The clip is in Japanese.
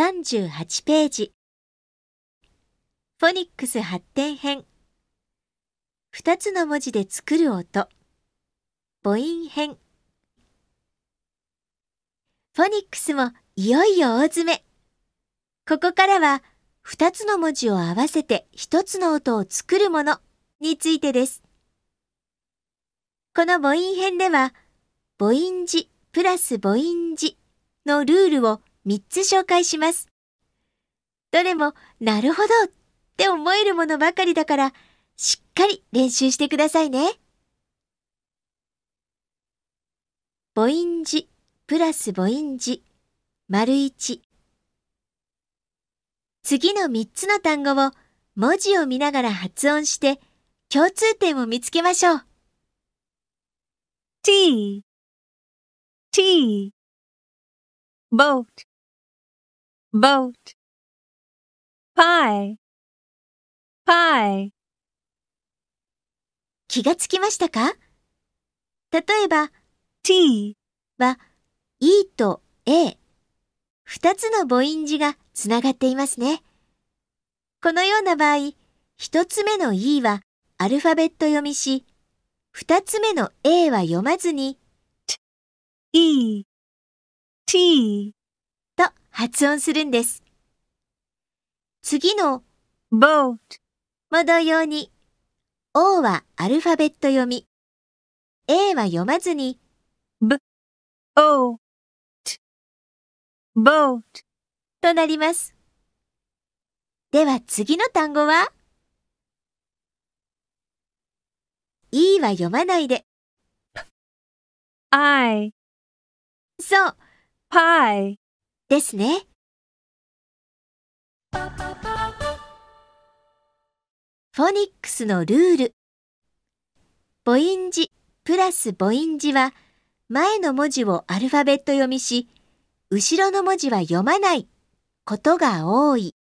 38ページ。フォニックス発展編。2つの文字で作る音。母音編。フォニックスもいよいよ大詰め。ここからは2つの文字を合わせて1つの音を作るものについてです。この母音編では、母音字プラス母音字のルールを3つ紹介します。どれもなるほどって思えるものばかりだから、しっかり練習してくださいね。母音字プラス母音字丸1。次の3つの単語を文字を見ながら発音して共通点を見つけましょう。 T boat pie 気がつきましたか？例えば T は E と A、2つの母音字がつながっていますね。このような場合、1つ目の E はアルファベット読みし、2つ目の A は読まずに E T と発音するんです。次の boat も同様に O はアルファベット読み、A は読まずに boat となります。では次の単語は E は読まないで。 I そう、 pie ですね。フォニックスのルール。母音字プラス母音字は前の文字をアルファベット読みし、後ろの文字は読まないことが多い。